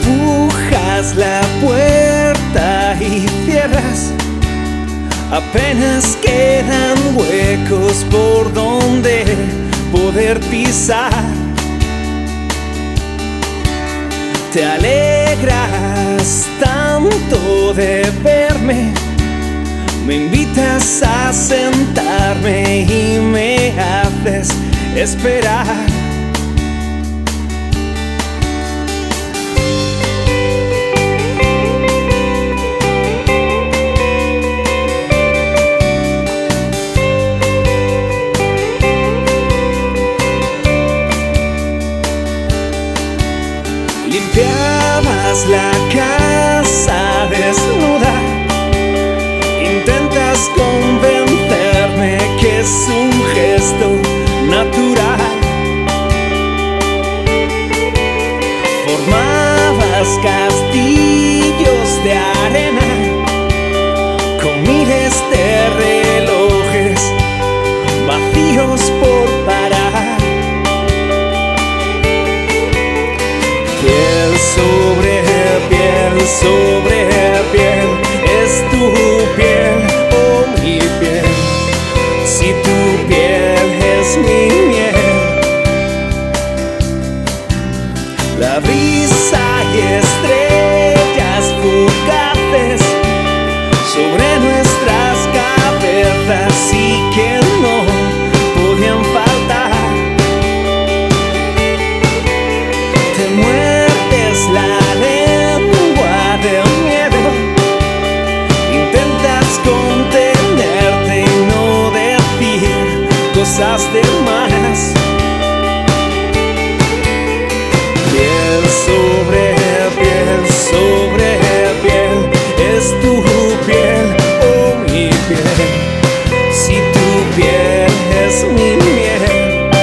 Empujas la puerta y cierras. Apenas quedan huecos por donde poder pisar. Te alegras tanto de verme, me invitas a sentarme y me haces esperar. Limpiabas la casa desnuda, intentas convencerme que es un gesto natural. Formabas castillos de arena con miles de relojes vacíos por parar. Piel sobre piel, es tu piel o mi piel. Si tu piel es mi miel, la brisa y estrellas fugaces sobre nuestras cabezas y que no podían faltar. Te muerdes la lengua del miedo, intentas contenerte y no decir cosas de más. Piel sobre piel, es tu piel o mi piel. Si tu piel es mi miel,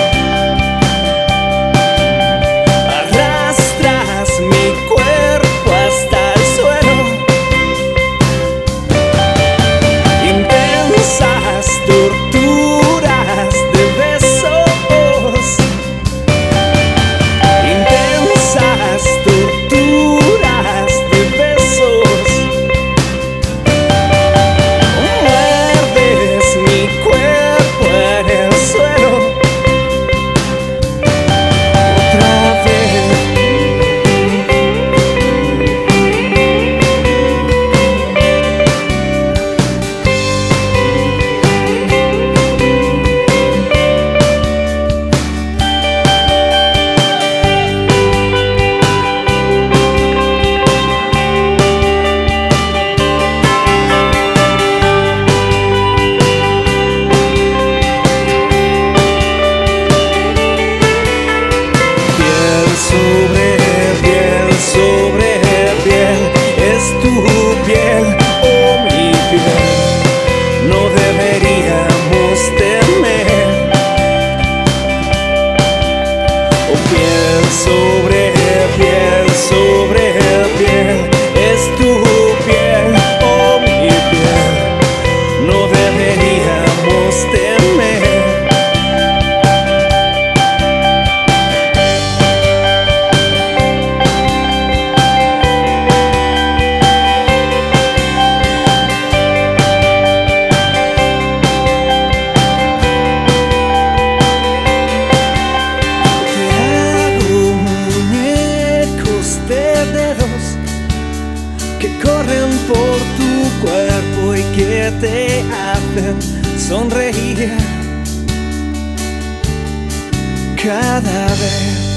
por tu cuerpo y que te hacen sonreír cada vez